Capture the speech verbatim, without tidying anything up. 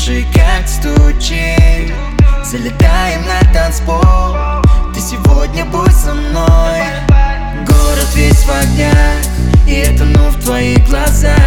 Слушай, как стучит. Залетаем на танцпол. Ты сегодня будь со мной. Город весь в огнях, и я тону в твоих глазах.